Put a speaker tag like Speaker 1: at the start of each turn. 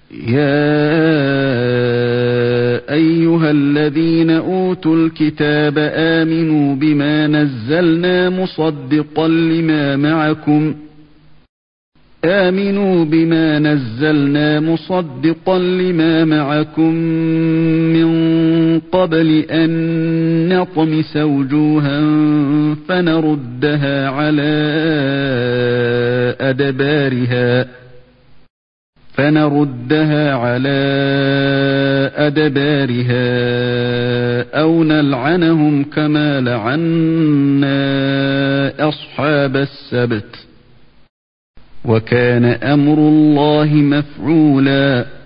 Speaker 1: يا أيها الذين أوتوا الكتاب آمنوا بما نزلنا مصدقا لما معكم من قبل أن نطمس وجوها فنردها على أدبارها أو نلعنهم كما لعنا أصحاب السبت وكان أمر الله مفعولا.